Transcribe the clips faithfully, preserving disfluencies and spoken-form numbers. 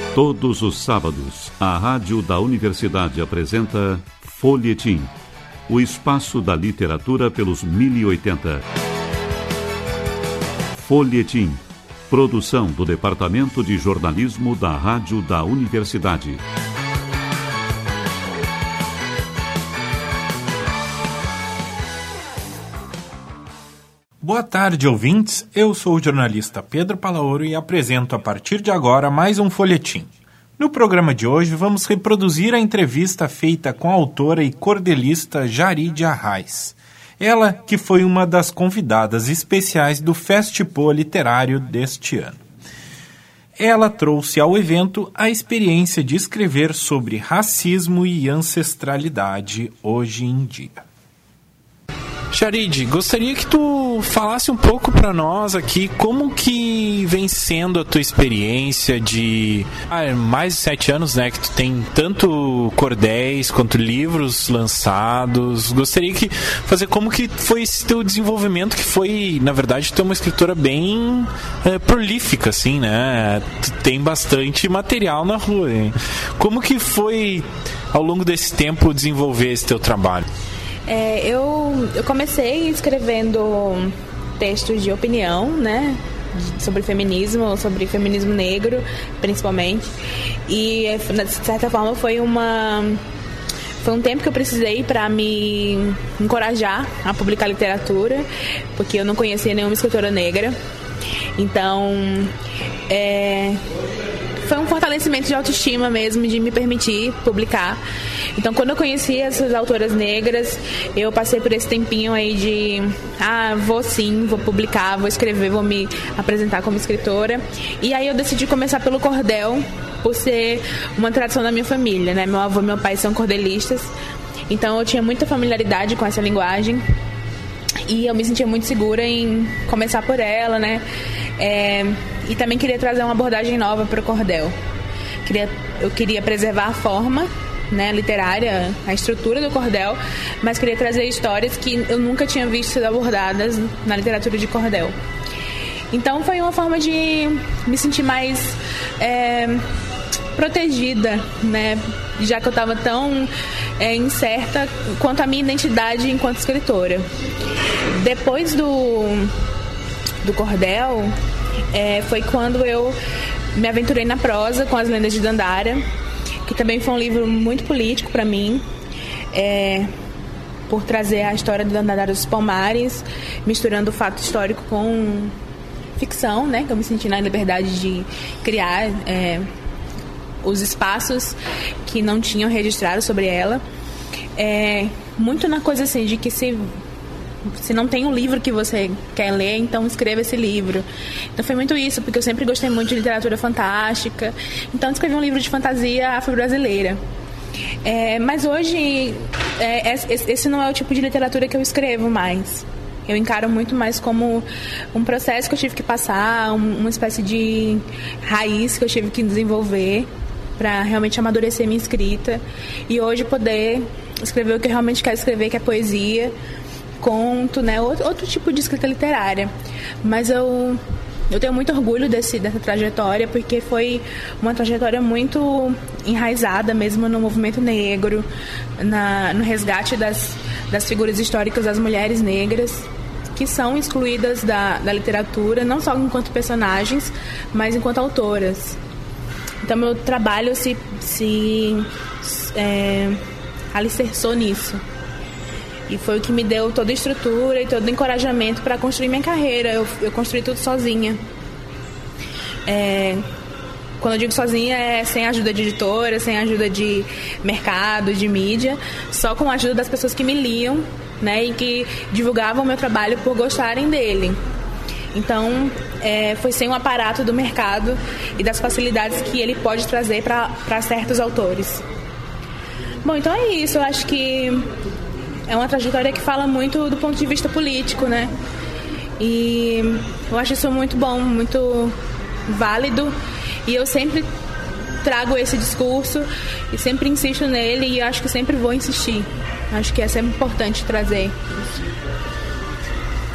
Todos os sábados, a Rádio da Universidade apresenta Folhetim, o espaço da literatura pelos mil e oitenta. Folhetim, produção do Departamento de Jornalismo da Rádio da Universidade. Boa tarde, ouvintes. Eu sou o jornalista Pedro Palaoro e apresento a partir de agora mais um folhetim. No programa de hoje, vamos reproduzir a entrevista feita com a autora e cordelista Jarid Arraes. Ela que foi uma das convidadas especiais do Festipo Literário deste ano. Ela trouxe ao evento a experiência de escrever sobre racismo e ancestralidade hoje em dia. Jarid, gostaria que tu falasse um pouco para nós aqui como que vem sendo a tua experiência de ah, mais de sete anos, né, que tu tem tanto cordéis quanto livros lançados. Gostaria que fazer como que foi esse teu desenvolvimento, que foi, na verdade, tu é uma escritora bem é, prolífica, assim, né? Tu tem bastante material na rua, hein? Como que foi, ao longo desse tempo, desenvolver esse teu trabalho? É, eu, eu comecei escrevendo textos de opinião, né, sobre feminismo, sobre feminismo negro, principalmente. E, de certa forma, foi uma... Foi um tempo que eu precisei para me encorajar a publicar literatura, porque eu não conhecia nenhuma escritora negra. Então, é... foi um fortalecimento de autoestima mesmo, de me permitir publicar. Então, quando eu conheci essas autoras negras, eu passei por esse tempinho aí de ah, vou sim, vou publicar, vou escrever, vou me apresentar como escritora. E aí eu decidi começar pelo cordel, por ser uma tradição da minha família, né? Meu avô e meu pai são cordelistas, então eu tinha muita familiaridade com essa linguagem e eu me sentia muito segura em começar por ela, né? É, e também queria trazer uma abordagem nova para o cordel. Queria, eu queria preservar a forma, né, literária, a estrutura do cordel, mas queria trazer histórias que eu nunca tinha visto ser abordadas na literatura de cordel. Então foi uma forma de me sentir mais é, protegida, né, já que eu estava tão é, incerta quanto a minha identidade enquanto escritora. Depois do, do cordel, é, foi quando eu me aventurei na prosa com As Lendas de Dandara, que também foi um livro muito político para mim, é, por trazer a história de Dandara dos Palmares, misturando o fato histórico com ficção, né, que eu me senti na liberdade de criar é, os espaços que não tinham registrado sobre ela. É, muito na coisa assim, de que se... se não tem um livro que você quer ler, então escreva esse livro. Então foi muito isso, porque eu sempre gostei muito de literatura fantástica. Então escrevi um livro de fantasia afro-brasileira. É, mas hoje, é, esse não é o tipo de literatura que eu escrevo mais. Eu encaro muito mais como um processo que eu tive que passar, uma espécie de raiz que eu tive que desenvolver para realmente amadurecer minha escrita. E hoje poder escrever o que eu realmente quero escrever, que é poesia, conto, né, outro, outro tipo de escrita literária. Mas eu, eu tenho muito orgulho desse, dessa trajetória, porque foi uma trajetória muito enraizada mesmo no movimento negro, na, no resgate das, das figuras históricas das mulheres negras, que são excluídas da, da literatura, não só enquanto personagens, mas enquanto autoras. Então meu trabalho se, se é, alicerçou nisso. E foi o que me deu toda a estrutura e todo o encorajamento para construir minha carreira. Eu, eu construí tudo sozinha. É, quando eu digo sozinha, é sem ajuda de editora, sem ajuda de mercado, de mídia, só com a ajuda das pessoas que me liam, né, e que divulgavam o meu trabalho por gostarem dele. Então, é, foi sem o aparato do mercado e das facilidades que ele pode trazer para certos autores. Bom, então é isso. Eu acho que é uma trajetória que fala muito do ponto de vista político, né? E eu acho isso muito bom, muito válido. E eu sempre trago esse discurso e sempre insisto nele, e acho que sempre vou insistir. Acho que é sempre importante trazer isso.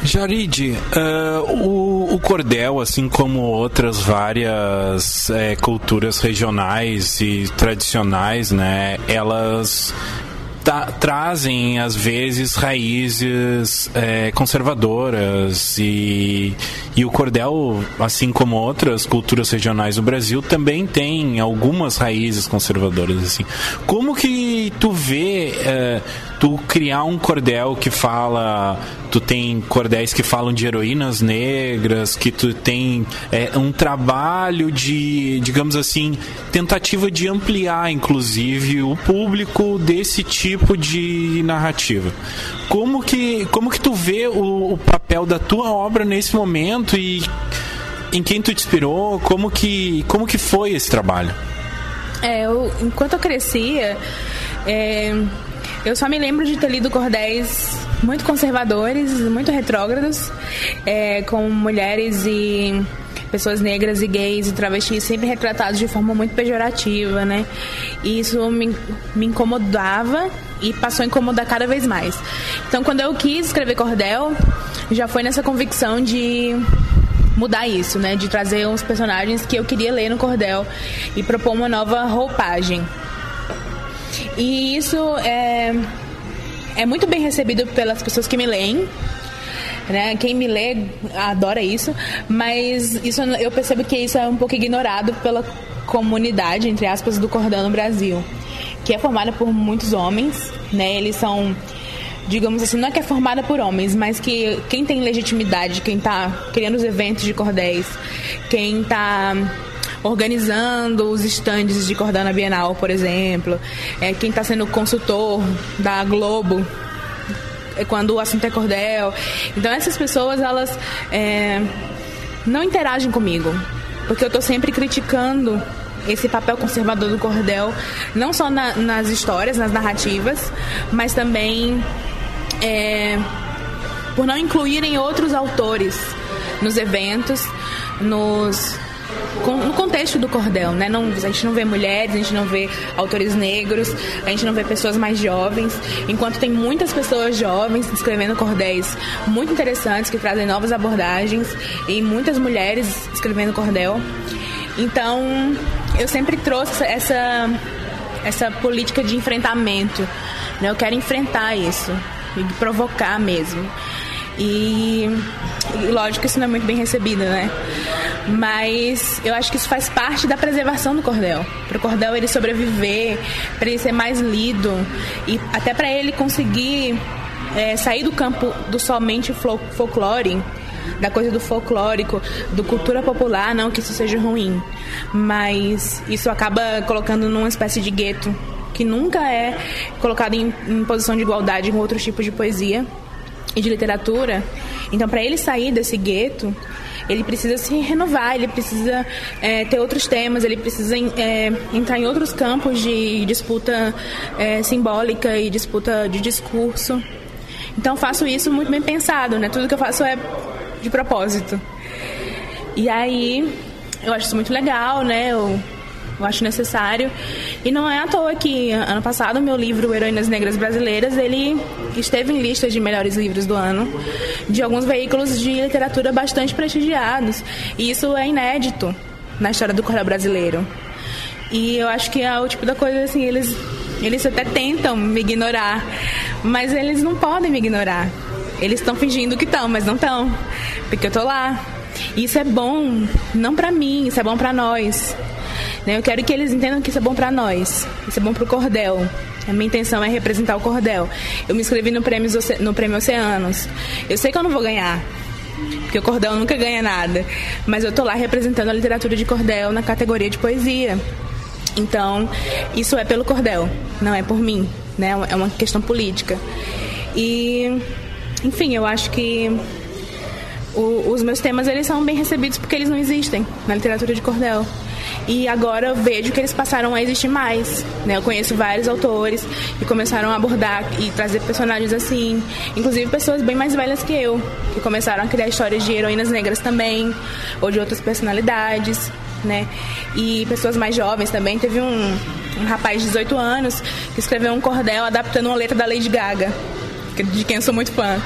Jarid, uh, o, o cordel, assim como outras várias é, culturas regionais e tradicionais, né, elas ta, trazem, às vezes, raízes é, conservadoras e, e o cordel, assim como outras culturas regionais do Brasil, também tem algumas raízes conservadoras, assim. Como que tu vê... Uh, tu criar um cordel que fala, tu tem cordéis que falam de heroínas negras, que tu tem é, um trabalho de, digamos assim, tentativa de ampliar, inclusive, o público desse tipo de narrativa. Como que, como que tu vê o, o papel da tua obra nesse momento e em quem tu te inspirou? Como que, como que foi esse trabalho? É, eu, enquanto eu crescia... É... Eu só me lembro de ter lido cordéis muito conservadores, muito retrógrados, é, com mulheres e pessoas negras e gays e travestis sempre retratados de forma muito pejorativa, né? E isso me, me incomodava e passou a incomodar cada vez mais. Então, quando eu quis escrever cordel, já foi nessa convicção de mudar isso, né? De trazer uns personagens que eu queria ler no cordel e propor uma nova roupagem. E isso é, é muito bem recebido pelas pessoas que me leem, né? Quem me lê adora isso, mas isso, eu percebo que isso é um pouco ignorado pela comunidade, entre aspas, do cordel no Brasil, que é formada por muitos homens, né? Eles são, digamos assim, não é que é formada por homens, mas que quem tem legitimidade, quem está criando os eventos de cordéis, quem está organizando os estandes de cordel na Bienal, por exemplo, é, quem está sendo consultor da Globo é, quando o assunto é cordel. Então essas pessoas, elas é, não interagem comigo, porque eu estou sempre criticando esse papel conservador do cordel, não só na, nas histórias, nas narrativas, mas também é, por não incluírem outros autores nos eventos, nos... no contexto do cordel, né? Não, a gente não vê mulheres, a gente não vê autores negros, a gente não vê pessoas mais jovens, enquanto tem muitas pessoas jovens escrevendo cordéis muito interessantes, que trazem novas abordagens, e muitas mulheres escrevendo cordel. Então, eu sempre trouxe essa, essa política de enfrentamento, né? Eu quero enfrentar isso, e provocar mesmo. E, e lógico que isso não é muito bem recebido, né? Mas eu acho que isso faz parte da preservação do cordel. Para o cordel ele sobreviver, para ele ser mais lido e até para ele conseguir é, sair do campo do somente folclore, da coisa do folclórico, do cultura popular, não que isso seja ruim, mas isso acaba colocando numa espécie de gueto que nunca é colocado em, em posição de igualdade com outros tipos de poesia e de literatura. Então, para ele sair desse gueto, ele precisa se renovar, ele precisa é, ter outros temas, ele precisa é, entrar em outros campos de disputa é, simbólica e disputa de discurso. Então, faço isso muito bem pensado, né? Tudo que eu faço é de propósito. E aí, eu acho isso muito legal, né? Eu, eu acho necessário. E não é à toa que, ano passado, o meu livro Heroínas Negras Brasileiras, ele esteve em listas de melhores livros do ano, de alguns veículos de literatura bastante prestigiados. E isso é inédito na história do cordel brasileiro. E eu acho que é o tipo da coisa, assim, eles, eles até tentam me ignorar, mas eles não podem me ignorar. Eles estão fingindo que estão, mas não estão, porque eu tô lá. E isso é bom, não pra mim, isso é bom pra nós. Eu quero que eles entendam que isso é bom pra nós, isso é bom pro cordel. A minha intenção é representar o cordel. Eu me inscrevi no prêmio, no prêmio Oceanos. Eu sei que eu não vou ganhar, porque o cordel nunca ganha nada, mas eu tô lá representando a literatura de cordel na categoria de poesia. Então, isso é pelo cordel, não é por mim, né? É uma questão política. E, enfim, eu acho que o, os meus temas, eles são bem recebidos porque eles não existem na literatura de cordel. E agora eu vejo que eles passaram a existir mais, né? Eu conheço vários autores que começaram a abordar e trazer personagens assim, inclusive pessoas bem mais velhas que eu, que começaram a criar histórias de heroínas negras também, ou de outras personalidades, né? E pessoas mais jovens também. Teve um, um rapaz de dezoito anos que escreveu um cordel adaptando uma letra da Lady Gaga, de quem eu sou muito fã.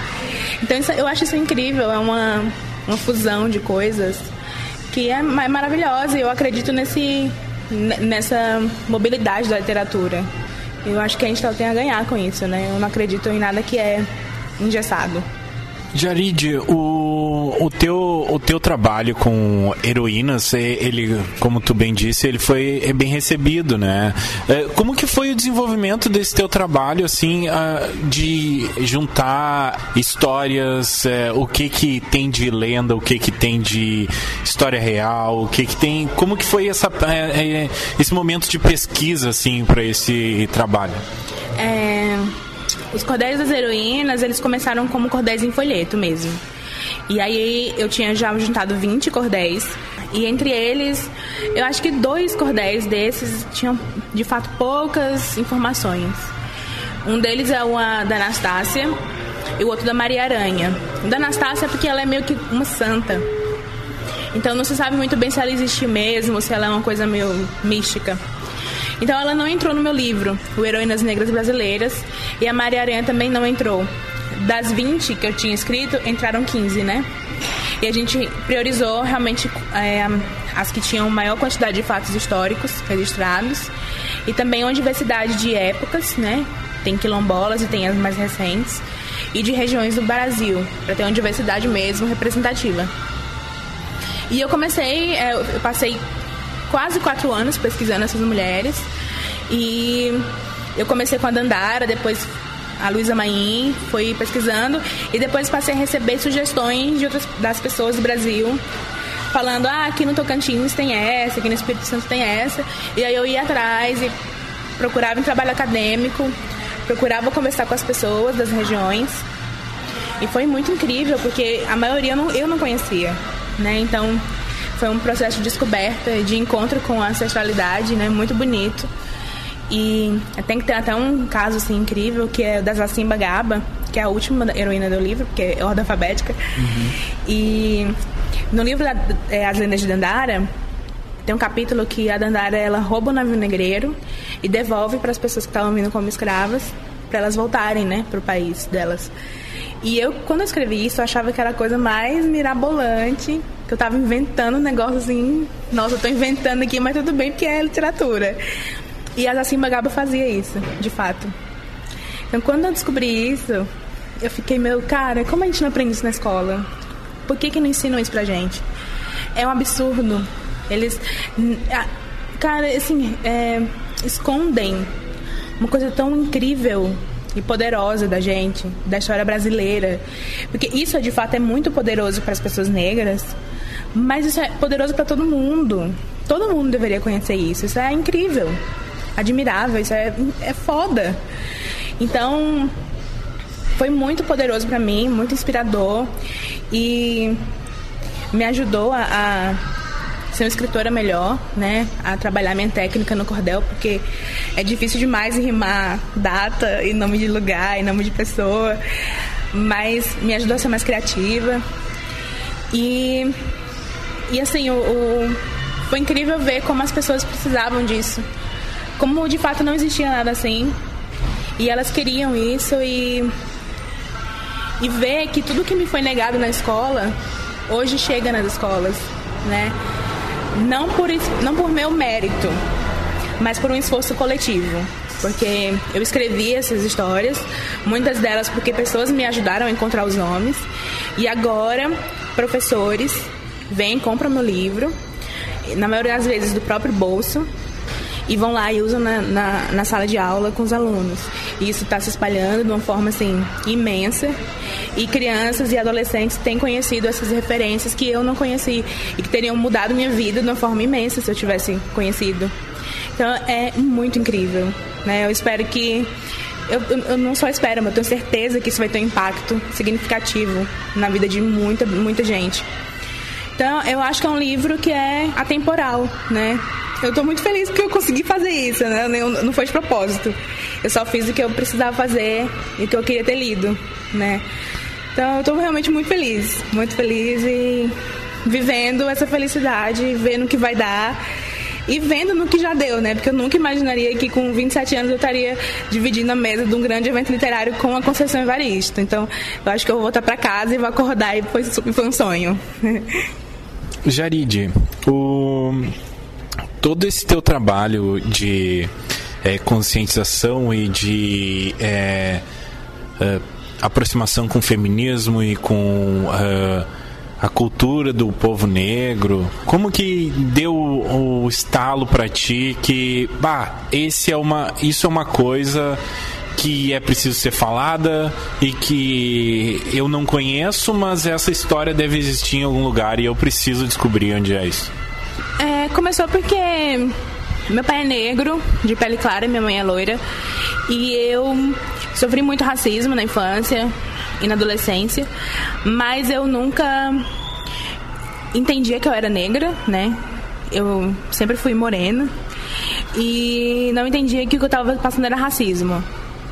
Então isso, eu acho isso incrível, é uma, uma fusão de coisas que é maravilhosa, e eu acredito nesse, nessa mobilidade da literatura. Eu acho que a gente tem a ganhar com isso, né? Eu não acredito em nada que é engessado. Jarid, o, o, teu, o teu trabalho com heroínas, ele, como tu bem disse, ele foi bem recebido, né? Como que foi o desenvolvimento desse teu trabalho, assim, de juntar histórias, o que que tem de lenda, o que que tem de história real, o que que tem... Como que foi essa, esse momento de pesquisa, assim, para esse trabalho? É... Os cordéis das heroínas, eles começaram como cordéis em folheto mesmo. E aí eu tinha já juntado vinte cordéis. E entre eles, eu acho que dois cordéis desses tinham, de fato, poucas informações. Um deles é o da Anastácia e o outro da Maria Aranha. O da Anastácia é porque ela é meio que uma santa. Então não se sabe muito bem se ela existe mesmo, ou se ela é uma coisa meio mística. Então ela não entrou no meu livro, o Heroínas Negras Brasileiras, e a Maria Aranha também não entrou. Das vinte que eu tinha escrito, entraram quinze, né? E a gente priorizou realmente é, as que tinham maior quantidade de fatos históricos registrados, e também uma diversidade de épocas, né? Tem quilombolas e tem as mais recentes, e de regiões do Brasil, para ter uma diversidade mesmo representativa. E eu comecei, é, eu passei quase quatro anos pesquisando essas mulheres, e eu comecei com a Dandara, depois a Luísa Maim, fui pesquisando, e depois passei a receber sugestões de outras, das pessoas do Brasil, falando, ah, aqui no Tocantins tem essa, aqui no Espírito Santo tem essa, e aí eu ia atrás e procurava em trabalho acadêmico, procurava conversar com as pessoas das regiões, e foi muito incrível, porque a maioria eu não, eu não conhecia, né, então... Foi um processo de descoberta, de encontro com a ancestralidade, né? Muito bonito. E tem que ter até um caso assim, incrível, que é da Zacimba Gaba, que é a última heroína do livro, porque é ordem alfabética. Uhum. E no livro da, é, As Lendas de Dandara, tem um capítulo que a Dandara ela rouba o navio negreiro e devolve para as pessoas que estavam vindo como escravas, para elas voltarem, né, para o país delas. E eu, quando eu escrevi isso, eu achava que era a coisa mais mirabolante, que eu tava inventando um negócio assim, nossa, eu tô inventando aqui, mas tudo bem, porque é literatura. E a Zacimba Gaba fazia isso, de fato. Então, quando eu descobri isso, eu fiquei meio, cara, como a gente não aprende isso na escola? Por que que não ensinam isso pra gente? É um absurdo. Eles, cara, assim, é, escondem uma coisa tão incrível e poderosa da gente, da história brasileira, porque isso de fato é muito poderoso para as pessoas negras, mas isso é poderoso para todo mundo. Todo mundo deveria conhecer isso. Isso é incrível, admirável, isso é, é foda. Então foi muito poderoso para mim, muito inspirador, e me ajudou a, a ser uma escritora melhor, né, a trabalhar minha técnica no cordel, porque é difícil demais rimar data e nome de lugar e nome de pessoa, mas me ajudou a ser mais criativa. E, e assim, o, o, foi incrível ver como as pessoas precisavam disso, como de fato não existia nada assim, e elas queriam isso, e, e ver que tudo que me foi negado na escola hoje chega nas escolas, né? Não por, não por meu mérito, mas por um esforço coletivo. Porque eu escrevi essas histórias, muitas delas porque pessoas me ajudaram a encontrar os nomes. E agora, professores vêm, compram meu livro, na maioria das vezes do próprio bolso, e vão lá e usam na, na, na sala de aula com os alunos. E isso está se espalhando de uma forma assim, imensa. E crianças e adolescentes têm conhecido essas referências que eu não conheci e que teriam mudado minha vida de uma forma imensa se eu tivesse conhecido. Então é muito incrível, né? Eu espero que... Eu, eu não só espero, mas eu tenho certeza que isso vai ter um impacto significativo na vida de muita, muita gente. Então eu acho que é um livro que é atemporal, né? Eu estou muito feliz porque eu consegui fazer isso, né? Eu, não foi de propósito. Eu só fiz o que eu precisava fazer e o que eu queria ter lido, né? Então eu estou realmente muito feliz, muito feliz e vivendo essa felicidade, vendo o que vai dar e vendo no que já deu, né? Porque eu nunca imaginaria que com vinte e sete anos eu estaria dividindo a mesa de um grande evento literário com a Conceição Evaristo. Então, eu acho que eu vou voltar para casa e vou acordar e foi, foi um sonho. Jaride, o... todo esse teu trabalho de é, conscientização e de é, é, aproximação com o feminismo e com é, a cultura do povo negro, como que deu o, o estalo para ti que, bah, esse é uma, isso é uma coisa que é preciso ser falada e que eu não conheço, mas essa história deve existir em algum lugar e eu preciso descobrir onde é isso? É, começou porque meu pai é negro, de pele clara, minha mãe é loira, e eu sofri muito racismo na infância e na adolescência, mas eu nunca entendia que eu era negra, né? Eu sempre fui morena e não entendia que o que eu estava passando era racismo.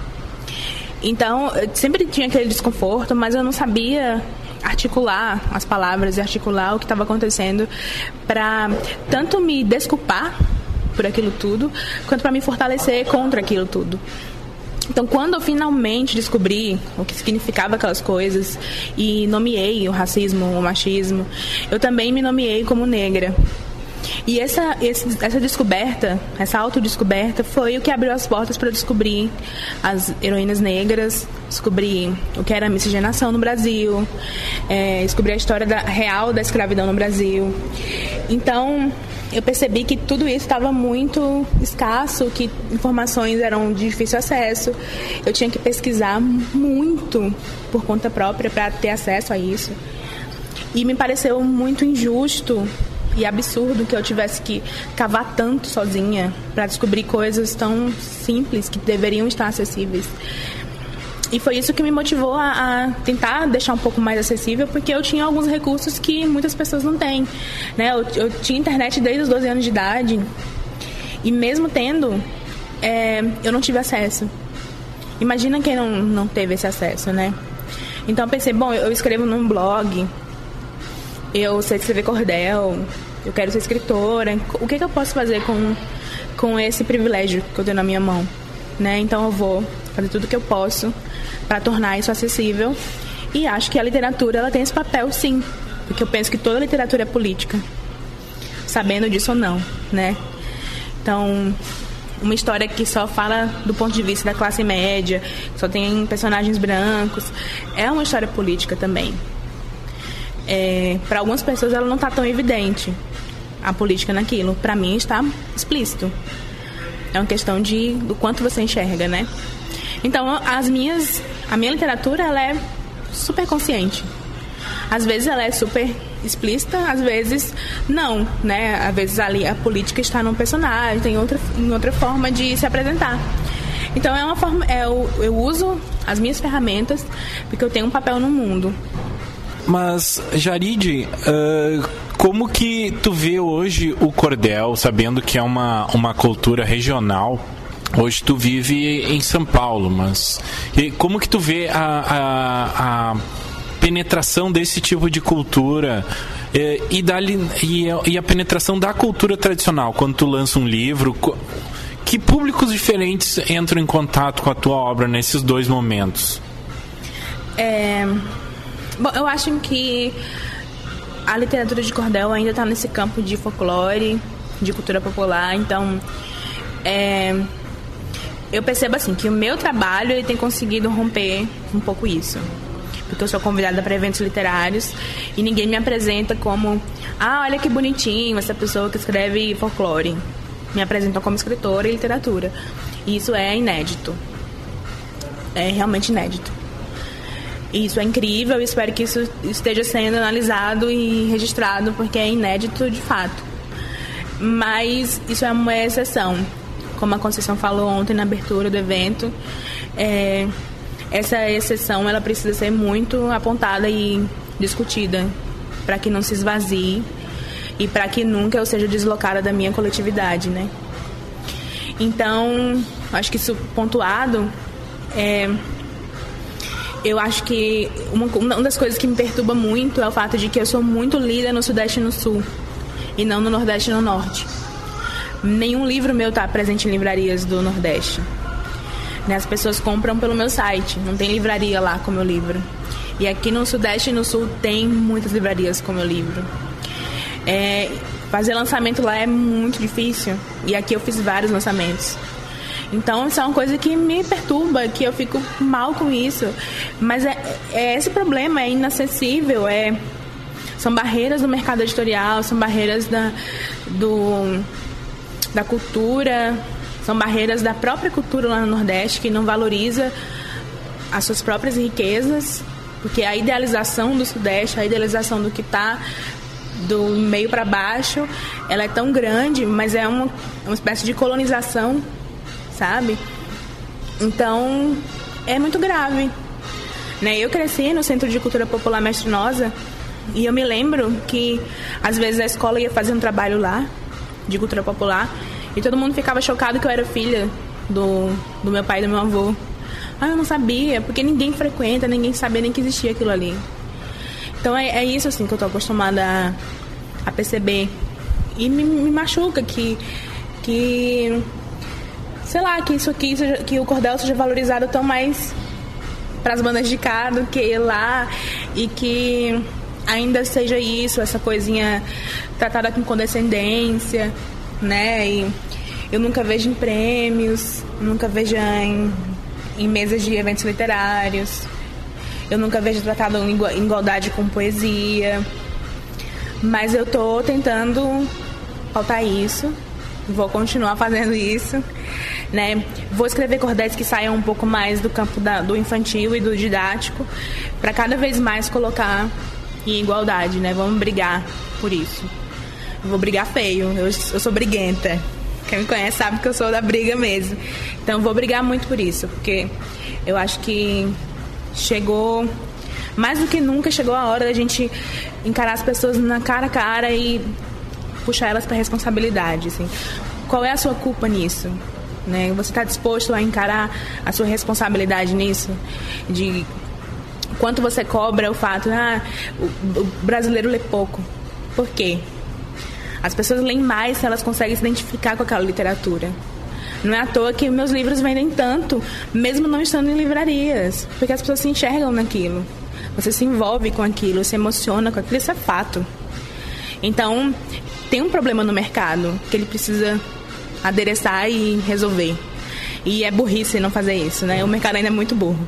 Então, eu sempre tinha aquele desconforto, mas eu não sabia articular as palavras e articular o que estava acontecendo para tanto me desculpar por aquilo tudo, quanto para me fortalecer contra aquilo tudo. Então, quando eu finalmente descobri o que significava aquelas coisas e nomeei o racismo, o machismo, eu também me nomeei como negra. E essa, esse, essa descoberta, essa autodescoberta foi o que abriu as portas para descobrir as heroínas negras, descobrir o que era a miscigenação no Brasil, é, descobrir a história da, real da escravidão no Brasil. Então, eu percebi que tudo isso estava muito escasso, que informações eram de difícil acesso. Eu tinha que pesquisar muito por conta própria para ter acesso a isso. E me pareceu muito injusto e absurdo que eu tivesse que cavar tanto sozinha para descobrir coisas tão simples que deveriam estar acessíveis. E foi isso que me motivou a, a tentar deixar um pouco mais acessível, porque eu tinha alguns recursos que muitas pessoas não têm, né? Eu, eu tinha internet desde os doze anos de idade e mesmo tendo, é, eu não tive acesso. Imagina quem não, não teve esse acesso, né? Então eu pensei, bom, eu escrevo num blog, eu sei escrever cordel, eu quero ser escritora, o que, que eu posso fazer com, com esse privilégio que eu tenho na minha mão, né? Então eu vou fazer tudo o que eu posso para tornar isso acessível, e acho que a literatura ela tem esse papel, sim, porque eu penso que toda literatura é política, sabendo disso ou não, né? Então, uma história que só fala do ponto de vista da classe média, só tem personagens brancos, é uma história política também. É, para algumas pessoas ela não está tão evidente, a política naquilo. Para mim está explícito. É uma questão de do quanto você enxerga, né? Então, as minhas, a minha literatura ela é super consciente. Às vezes ela é super explícita, às vezes não, né? Às vezes ali a política está num personagem, tem outra, em outra forma de se apresentar. Então é uma forma, é, eu, eu uso as minhas ferramentas porque eu tenho um papel no mundo. Mas, Jaride, uh, como que tu vê hoje o cordel, sabendo que é uma, uma cultura regional? Hoje tu vive em São Paulo, mas como que tu vê a, a, a penetração desse tipo de cultura e, e, da, e, e a penetração da cultura tradicional? Quando tu lança um livro, que públicos diferentes entram em contato com a tua obra nesses dois momentos? É... Bom, eu acho que a literatura de cordel ainda está nesse campo de folclore, de cultura popular. Então, é, eu percebo assim que o meu trabalho ele tem conseguido romper um pouco isso. Porque eu sou convidada para eventos literários e ninguém me apresenta como ah, olha que bonitinho essa pessoa que escreve folclore. Me apresentam como escritora e literatura. E isso é inédito. É realmente inédito. Isso é incrível, eu espero que isso esteja sendo analisado e registrado, porque é inédito de fato. Mas isso é uma exceção. Como a Conceição falou ontem na abertura do evento, é, essa exceção ela precisa ser muito apontada e discutida para que não se esvazie e para que nunca eu seja deslocada da minha coletividade, né? Então, acho que isso pontuado é... Eu acho que uma, uma das coisas que me perturba muito é o fato de que eu sou muito lida no Sudeste e no Sul, e não no Nordeste e no Norte. nenhum livro meu está presente em livrarias do Nordeste. Né? As pessoas compram pelo meu site, não tem livraria lá com o meu livro. E aqui no Sudeste e no Sul tem muitas livrarias com o meu livro. É, fazer lançamento lá é muito difícil, e aqui eu fiz vários lançamentos. Então isso é uma coisa que me perturba, que eu fico mal com isso. Mas é, é esse problema, é inacessível, é, são barreiras do mercado editorial, são barreiras da, do, da cultura, são barreiras da própria cultura lá no Nordeste, que não valoriza as suas próprias riquezas, porque a idealização do Sudeste, a idealização do que está do meio para baixo, ela é tão grande, mas é uma, uma espécie de colonização, sabe? Então, é muito grave. Né? Eu cresci no Centro de Cultura Popular Mestre Nosa, e eu me lembro que, às vezes, a escola ia fazer um trabalho lá, de cultura popular, e todo mundo ficava chocado que eu era filha do, do meu pai e do meu avô. Ah, eu não sabia, porque ninguém frequenta, ninguém sabia nem que existia aquilo ali. Então é, é isso assim que eu tô acostumada a, a perceber. E me, me machuca que, que, sei lá, que isso aqui, seja, que o cordel seja valorizado tão mais para as bandas de cá do que lá, e que ainda seja isso, essa coisinha tratada com condescendência, né? E eu nunca vejo em prêmios, nunca vejo em em mesas de eventos literários. Eu nunca vejo tratado em igualdade com poesia. Mas eu tô tentando pautar isso. Vou continuar fazendo isso. Né? Vou escrever cordéis que saiam um pouco mais do campo da, do infantil e do didático, para cada vez mais colocar em igualdade. Né? Vamos brigar por isso. Eu vou brigar feio. Eu, eu sou briguenta. Quem me conhece sabe que eu sou da briga mesmo. Então, vou brigar muito por isso, porque eu acho que chegou, mais do que nunca, chegou a hora da gente encarar as pessoas na cara a cara e puxar elas para a responsabilidade. Assim. Qual é a sua culpa nisso? Né? Você está disposto a encarar a sua responsabilidade nisso? De quanto você cobra o fato, ah, o, o brasileiro lê pouco. Por quê? As pessoas leem mais se elas conseguem se identificar com aquela literatura. Não é à toa que meus livros vendem tanto, mesmo não estando em livrarias, porque as pessoas se enxergam naquilo. Você se envolve com aquilo, se emociona com aquilo, isso é fato. Então, tem um problema no mercado que ele precisa adereçar e resolver. E é burrice não fazer isso, né? O mercado ainda é muito burro.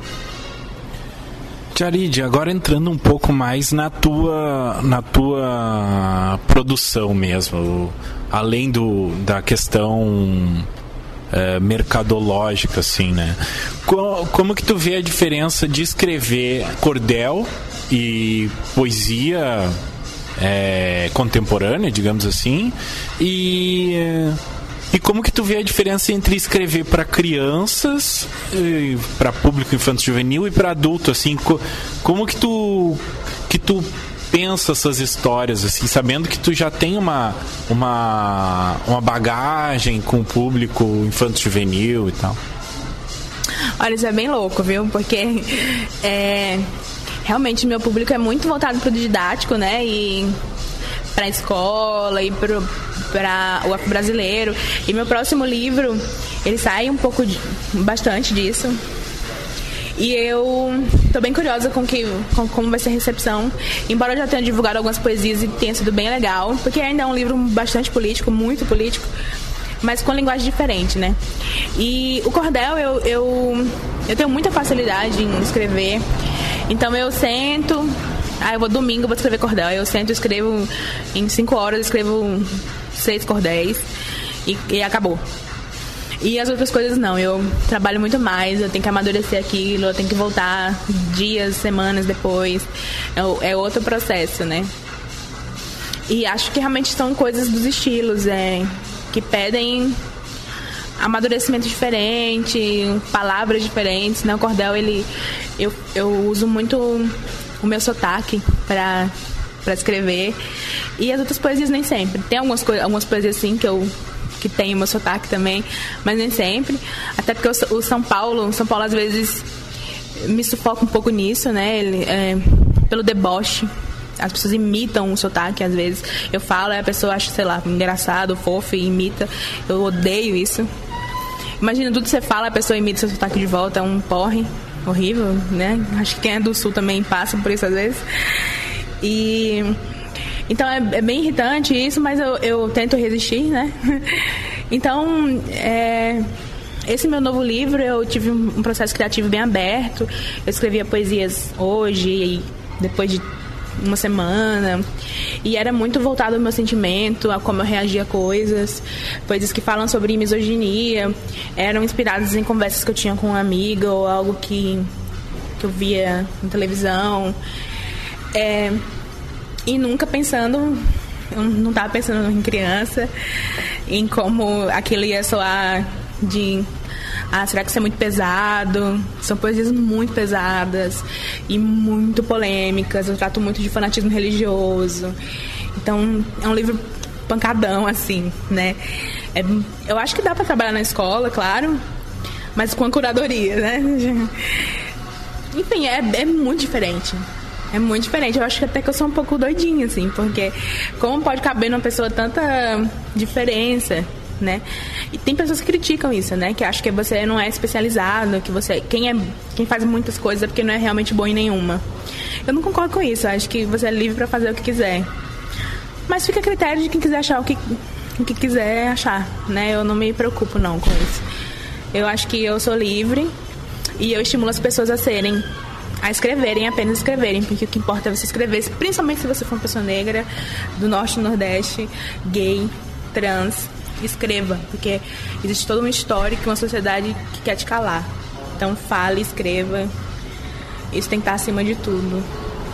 Jarid, agora entrando um pouco mais na tua, na tua produção mesmo, além do, da questão é, mercadológica, assim, né? Como, como que tu vê a diferença de escrever cordel e poesia é, contemporânea, digamos assim, e... E como que tu vê a diferença entre escrever para crianças, para público infanto-juvenil e para adulto, assim, como que tu que tu pensa essas histórias, assim, sabendo que tu já tem uma uma uma bagagem com o público infanto-juvenil e tal? Olha, isso é bem louco, viu? Porque é, realmente meu público é muito voltado para o didático, né? E para a escola e para para o afro-brasileiro. E meu próximo livro, ele sai um pouco, de, bastante disso. E eu tô bem curiosa com, que, com como vai ser a recepção. Embora eu já tenha divulgado algumas poesias e tenha sido bem legal, porque ainda é um livro bastante político, muito político, mas com linguagem diferente, né? E o cordel, eu, eu, eu tenho muita facilidade em escrever. Então eu sento... Ah, eu vou domingo, eu vou escrever cordel. Aí eu sento e escrevo, em cinco horas eu escrevo seis cordéis e, e acabou. E as outras coisas não, eu trabalho muito mais, eu tenho que amadurecer aquilo, eu tenho que voltar dias, semanas depois. É, é outro processo, né? E acho que realmente são coisas dos estilos, é, que pedem amadurecimento diferente, palavras diferentes, né? O cordel, ele, eu, eu uso muito o meu sotaque para para escrever, e as outras poesias nem sempre. Tem algumas, co- algumas poesias assim que eu que tem o meu sotaque também, mas nem sempre, até porque o, o São Paulo o São Paulo às vezes me sufoca um pouco nisso, né? Ele, é, pelo deboche, as pessoas imitam o sotaque, às vezes. Eu falo e a pessoa acha, sei lá, engraçado, fofo e imita. Eu odeio isso. Imagina, tudo que você fala, a pessoa imita seu sotaque de volta, é um porre horrível, né? Acho que quem é do Sul também passa por isso às vezes. E... Então é, é bem irritante isso, mas eu, eu tento resistir, né? Então, é... esse meu novo livro, eu tive um processo criativo bem aberto. Eu escrevia poesias hoje e depois de uma semana, e era muito voltado ao meu sentimento, a como eu reagia a coisas. Poesias que falam sobre misoginia, eram inspiradas em conversas que eu tinha com uma amiga ou algo que, que eu via na televisão. É, e nunca pensando, eu não estava pensando em criança, em como aquilo ia soar de... Ah, será que isso é muito pesado? São poesias muito pesadas e muito polêmicas. Eu trato muito de fanatismo religioso. Então, é um livro pancadão, assim, né? É, eu acho que dá pra trabalhar na escola, claro, mas com a curadoria, né? Enfim, é, é muito diferente. É muito diferente. Eu acho que até que eu sou um pouco doidinha, assim, porque como pode caber numa pessoa tanta diferença, né? E tem pessoas que criticam isso, né? Que acham que você não é especializado, que você quem é quem faz muitas coisas é porque não é realmente bom em nenhuma. Eu não concordo com isso. Eu acho que você é livre para fazer o que quiser. Mas fica a critério de quem quiser achar o que o que quiser achar, né? Eu não me preocupo não com isso. Eu acho que eu sou livre e eu estimulo as pessoas a serem, a escreverem, apenas escreverem, porque o que importa é você escrever, principalmente se você for uma pessoa negra, do norte e nordeste, gay, trans. Escreva, porque existe toda uma história que uma sociedade que quer te calar. Então fale, escreva. Isso tem que estar acima de tudo.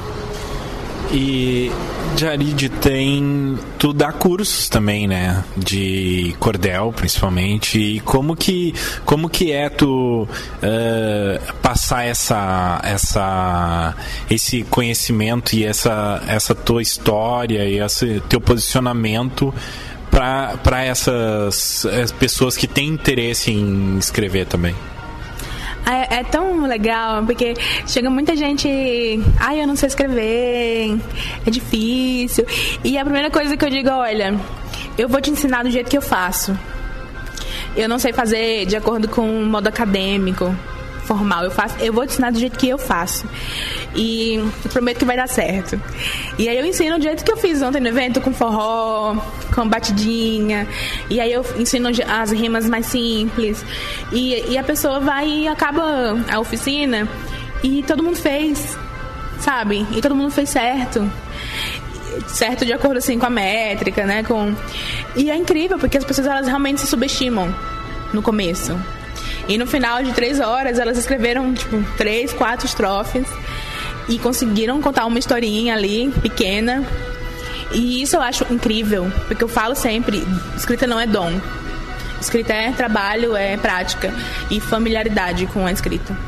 E Jarid, tem tu dá cursos também, né, de cordel principalmente, e como que como que é tu uh, passar essa essa esse conhecimento e essa essa tua história e esse teu posicionamento para essas pessoas que têm interesse em escrever também? É, é tão legal, porque chega muita gente, ai, eu não sei escrever, é difícil. E a primeira coisa que eu digo, olha, eu vou te ensinar do jeito que eu faço. Eu não sei fazer de acordo com o modo acadêmico, formal, eu faço, eu vou te ensinar do jeito que eu faço. E eu prometo que vai dar certo. E aí eu ensino do jeito que eu fiz ontem no evento, com forró, com batidinha. E aí eu ensino as rimas mais simples. E, e a pessoa vai e acaba a oficina e todo mundo fez, sabe? E todo mundo fez certo. Certo de acordo assim com a métrica, né? Com... E é incrível, porque as pessoas elas realmente se subestimam no começo. E no final de três horas, elas escreveram, tipo, três, quatro estrofes e conseguiram contar uma historinha ali, pequena. E isso eu acho incrível, porque eu falo sempre, escrita não é dom. Escrita é trabalho, é prática e familiaridade com a escrita.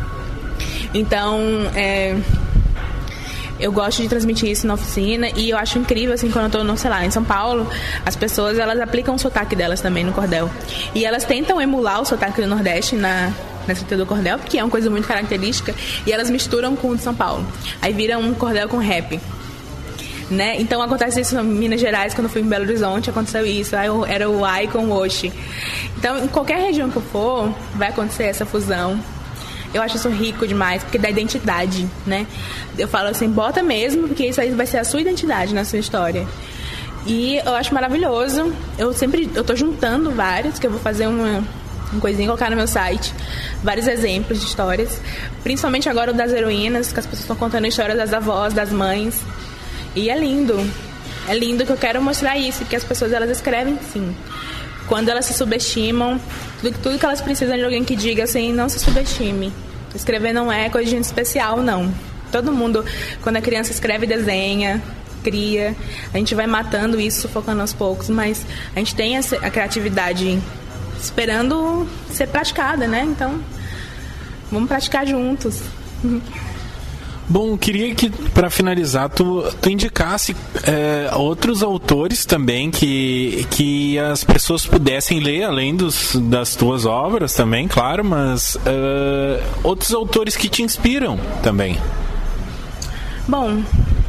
Então, é... eu gosto de transmitir isso na oficina e eu acho incrível, assim, quando eu tô, no, sei lá, em São Paulo, as pessoas, elas aplicam o sotaque delas também no cordel. E elas tentam emular o sotaque do Nordeste na, na escrita do cordel, porque é uma coisa muito característica, e elas misturam com o de São Paulo. Aí vira um cordel com rap. Né? Então acontece isso em Minas Gerais, quando eu fui em Belo Horizonte, aconteceu isso. Aí era o ai com o oxi. Então, em qualquer região que eu for, vai acontecer essa fusão. Eu acho isso rico demais, porque dá identidade, né? Eu falo assim, bota mesmo, porque isso aí vai ser a sua identidade na sua história. E eu acho maravilhoso. Eu sempre, eu tô juntando vários, que eu vou fazer uma, uma coisinha e colocar no meu site. Vários exemplos de histórias. Principalmente agora o das heroínas, que as pessoas estão contando histórias das avós, das mães. E é lindo. É lindo que eu quero mostrar isso, que as pessoas, elas escrevem sim. Quando elas se subestimam, tudo, tudo que elas precisam de alguém que diga assim, não se subestime. Escrever não é coisa de gente especial, não. Todo mundo, quando a criança escreve, desenha, cria. A gente vai matando isso, sufocando aos poucos, mas a gente tem essa, a criatividade esperando ser praticada, né? Então, vamos praticar juntos. Bom, queria que, para finalizar, tu, tu indicasse é, outros autores também que, que as pessoas pudessem ler, além dos, das tuas obras também, claro, mas é, outros autores que te inspiram também. Bom,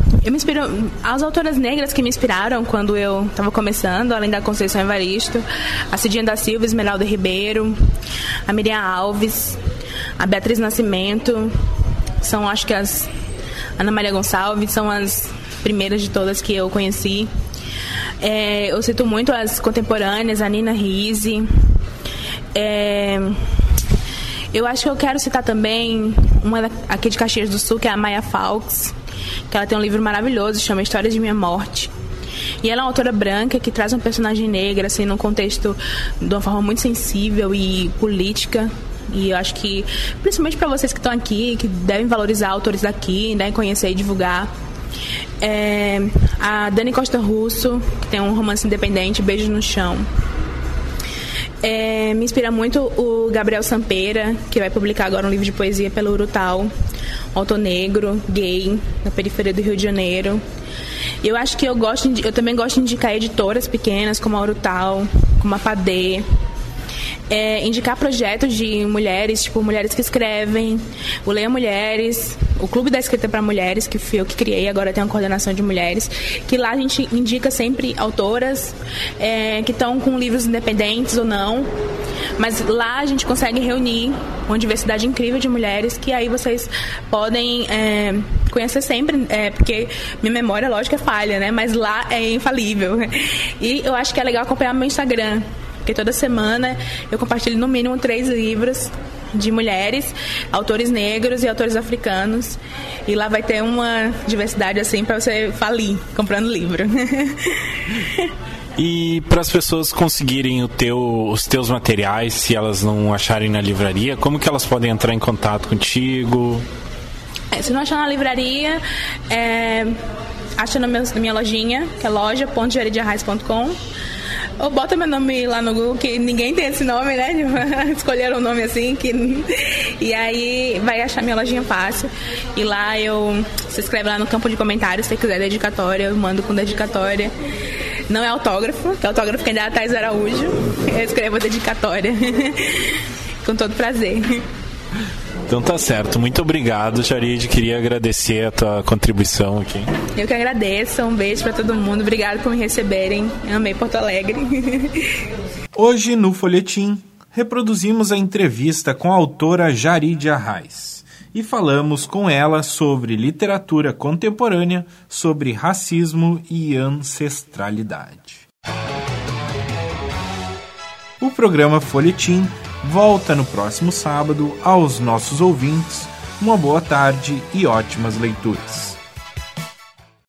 eu me inspiro... As autoras negras que me inspiraram quando eu estava começando, além da Conceição Evaristo, a Cidinha da Silva, Esmeralda Ribeiro, a Miriam Alves, a Beatriz Nascimento, são, acho que as... Ana Maria Gonçalves, são as primeiras de todas que eu conheci. É, eu cito muito as contemporâneas, a Nina Risse. É, eu acho que eu quero citar também uma aqui de Caxias do Sul, que é a Maya Fawkes, que ela tem um livro maravilhoso, chama Histórias de Minha Morte. E ela é uma autora branca que traz um personagem negra, assim, num contexto de uma forma muito sensível e política. E eu acho que, principalmente para vocês que estão aqui, que devem valorizar autores daqui, devem conhecer e divulgar. É, a Dani Costa Russo, que tem um romance independente, Beijo no Chão. É, me inspira muito o Gabriel Sampeira, que vai publicar agora um livro de poesia pelo Urutau, um autor negro, gay, na periferia do Rio de Janeiro. Eu acho que eu gosto de, eu também gosto de indicar editoras pequenas como a Urutau, como a Padê. É, indicar projetos de mulheres, tipo Mulheres que Escrevem, o Leia Mulheres, o Clube da Escrita para Mulheres, que fui eu que criei, agora tem uma coordenação de mulheres, que lá a gente indica sempre autoras é, que estão com livros independentes ou não, mas lá a gente consegue reunir uma diversidade incrível de mulheres que aí vocês podem é, conhecer sempre, é, porque minha memória, lógico, é falha, né? Mas lá é infalível. E eu acho que é legal acompanhar meu Instagram, porque toda semana eu compartilho no mínimo três livros de mulheres, autores negros e autores africanos. E lá vai ter uma diversidade assim para você falir comprando livro. E para as pessoas conseguirem o teu, os teus materiais, se elas não acharem na livraria, como que elas podem entrar em contato contigo? É, se não achar na livraria, é, acha na minha lojinha, que é loja ponto jaridia arraes ponto com. Ou bota meu nome lá no Google, que ninguém tem esse nome, né? Escolheram um nome assim, que... e aí vai achar minha lojinha fácil. E lá eu se inscreve lá no campo de comentários, se você quiser dedicatória, eu mando com dedicatória. Não é autógrafo, que autógrafo quem dá é a Thais Araújo. Eu escrevo dedicatória. Com todo prazer. Então tá certo, muito obrigado, Jarid, queria agradecer a tua contribuição aqui. Eu que agradeço, um beijo pra todo mundo, obrigado por me receberem, eu amei Porto Alegre. Hoje no Folhetim, reproduzimos a entrevista com a autora Jarid Arraes e falamos com ela sobre literatura contemporânea, sobre racismo e ancestralidade. O programa Folhetim volta no próximo sábado. Aos nossos ouvintes, uma boa tarde e ótimas leituras.